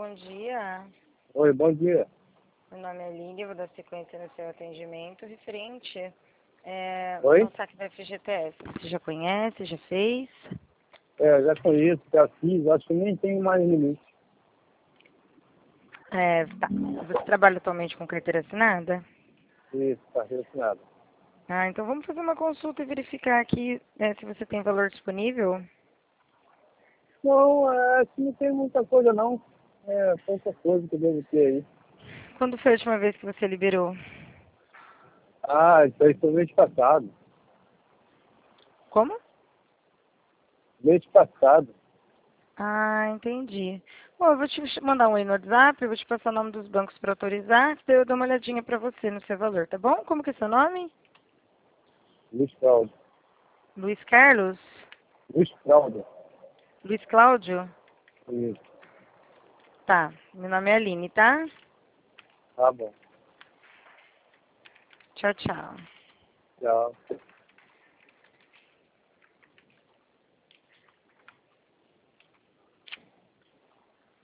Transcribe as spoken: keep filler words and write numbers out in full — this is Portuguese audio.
bom dia. Oi, bom dia. Meu nome é Aline, vou dar sequência no seu atendimento referente é, Oi? no saque da F G T S. Você já conhece, já fez? É, já conheço, já fiz, acho que nem tenho mais limite. É, tá. Você trabalha atualmente com carteira assinada? Isso, tá relacionado. Ah, então vamos fazer uma consulta e verificar aqui é, se você tem valor disponível. Não, é, acho que não tem muita coisa não. É pouca coisa que eu devo ter aí. Quando foi a última vez que você liberou? Ah, isso aí foi mês passado. Como? Mês passado. Ah, entendi. Bom, eu vou te mandar um aí no WhatsApp, eu vou te passar o nome dos bancos para autorizar, daí eu dou uma olhadinha para você no seu valor, tá bom? Como que é seu nome? Luiz Cláudio. Luiz Carlos? Luiz Cláudio. Luiz Cláudio? Isso. Tá, meu nome é Aline, tá? Tá bom. Tchau, tchau. Tchau.